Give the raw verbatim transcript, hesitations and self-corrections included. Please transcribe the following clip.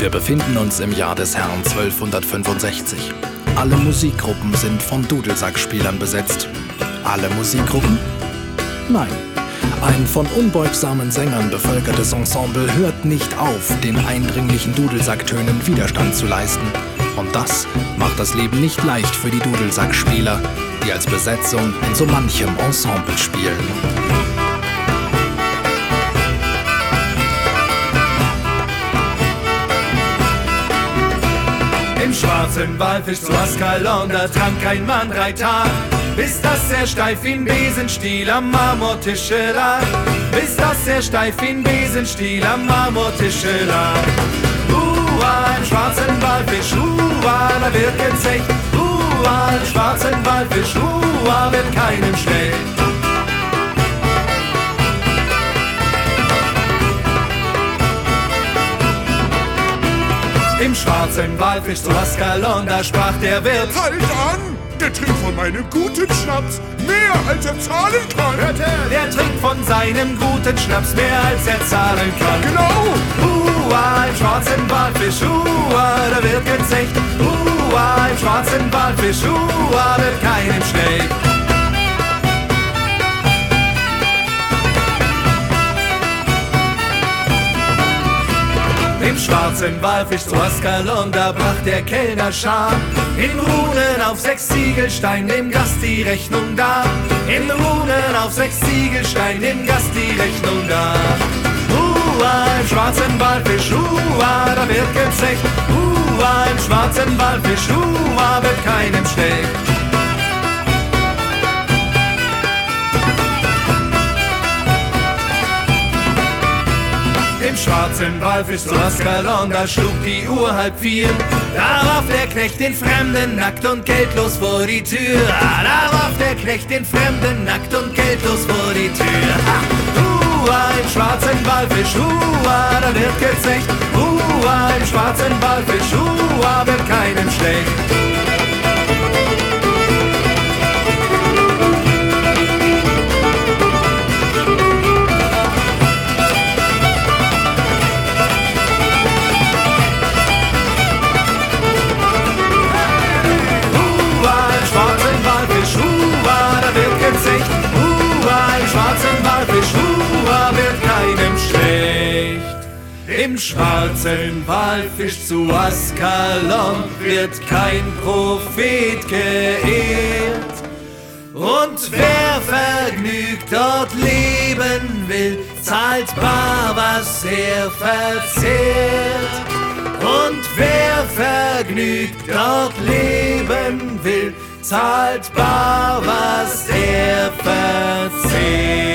Wir befinden uns im Jahr des Herrn zwölfhundertfünfundsechzig. Alle Musikgruppen sind von Dudelsackspielern besetzt. Alle Musikgruppen? Nein. Ein von unbeugsamen Sängern bevölkertes Ensemble hört nicht auf, den eindringlichen Dudelsacktönen Widerstand zu leisten. Und das macht das Leben nicht leicht für die Dudelsackspieler, die als Besetzung in so manchem Ensemble spielen. Im schwarzen Walfisch zu Askalon, da trank ein Mann drei Tag, bis dass er steif in Besenstiel am Marmortische lag. Bis dass er steif in Besenstiel am Marmortische lag. Hua, im schwarzen Walfisch, hua, da wird gezecht. Hua, im schwarzen Walfisch, hua, wird keinem schlecht. Im schwarzen Walfisch zu Askalon, da sprach der Wirt: Halt an! Der trinkt von meinem guten Schnaps mehr, als er zahlen kann. Hört her, der trinkt von seinem guten Schnaps mehr, als er zahlen kann. Genau! Hua, im schwarzen Walfisch, hua, da wird gezecht. Hua, im schwarzen Walfisch, hua, wird keinem schlecht. Im schwarzen Walfisch zu Askalon, da brach der Kellner Scham in Runen auf sechs Ziegelstein dem Gast die Rechnung dar. In Runen auf sechs Ziegelstein dem Gast die Rechnung dar. Hua, im schwarzen Walfisch, hua, da wird gezecht. Hua, im schwarzen Walfisch, hua, wird keinem schlecht. Im schwarzen Walfisch zu Askalon, da schlug die Uhr halb vier. Da warf der Knecht den Fremden nackt und geldlos vor die Tür. Ah, da warf der Knecht den Fremden nackt und geldlos vor die Tür. Ha! Hua, im schwarzen Walfisch, hua, da wird gezecht. Hua, im schwarzen Walfisch, hua, wird keinem schlecht. Im schwarzen Walfisch zu Askalon wird kein Prophet geehrt. Und wer vergnügt dort leben will, zahlt bar, was er verzehrt. Und wer vergnügt dort leben will, zahlt bar, was er verzehrt.